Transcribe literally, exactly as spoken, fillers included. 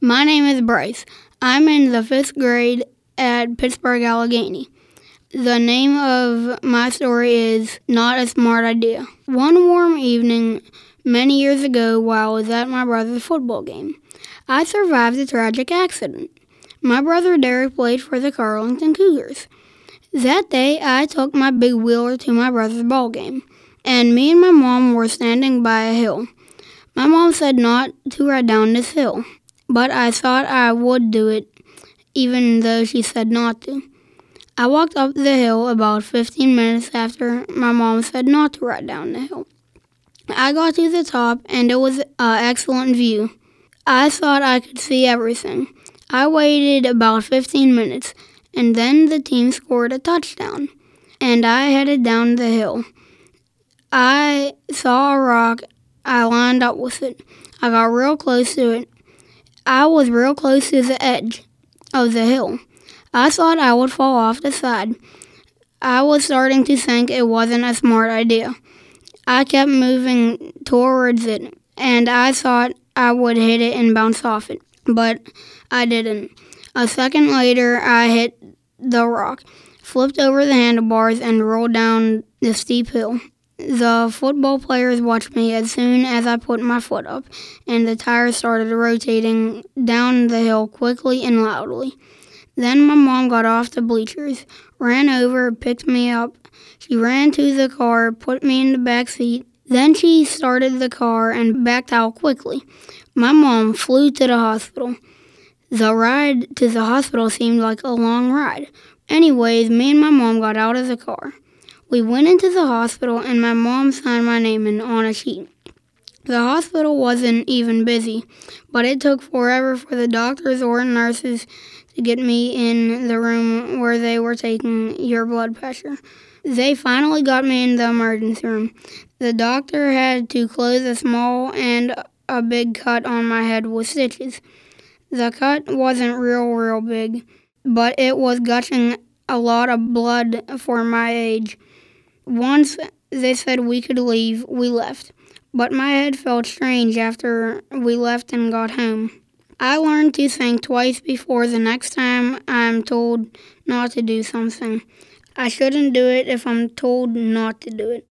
My name is Bryce. I'm in the fifth grade at Pittsburgh Allegheny. The name of my story is Not a Smart Idea. One warm evening many years ago while I was at my brother's football game, I survived a tragic accident. My brother Derek played for the Carlington Cougars. That day, I took my big wheeler to my brother's ball game, and me and my mom were standing by a hill. My mom said not to ride down this hill, but I thought I would do it, even though she said not to. I walked up the hill about fifteen minutes after my mom said not to ride down the hill. I got to the top, and it was an excellent view. I thought I could see everything. I waited about fifteen minutes, and then the team scored a touchdown, and I headed down the hill. I saw a rock. I lined up with it. I got real close to it. I was real close to the edge of the hill. I thought I would fall off the side. I was starting to think it wasn't a smart idea. I kept moving towards it, and I thought I would hit it and bounce off it, but I didn't. A second later, I hit the rock, flipped over the handlebars, and rolled down the steep hill. The football players watched me as soon as I put my foot up, and the tires started rotating down the hill quickly and loudly. Then my mom got off the bleachers, ran over, picked me up. She ran to the car, put me in the back seat. Then she started the car and backed out quickly. My mom flew to the hospital. The ride to the hospital seemed like a long ride. Anyways, me and my mom got out of the car. We went into the hospital, and my mom signed my name in on a sheet. The hospital wasn't even busy, but it took forever for the doctors or nurses to get me in the room where they were taking your blood pressure. They finally got me in the emergency room. The doctor had to close a small and a big cut on my head with stitches. The cut wasn't real, real big, but it was gushing a lot of blood for my age. Once they said we could leave, we left. But my head felt strange after we left and got home. I learned to think twice before the next time I'm told not to do something. I shouldn't do it if I'm told not to do it.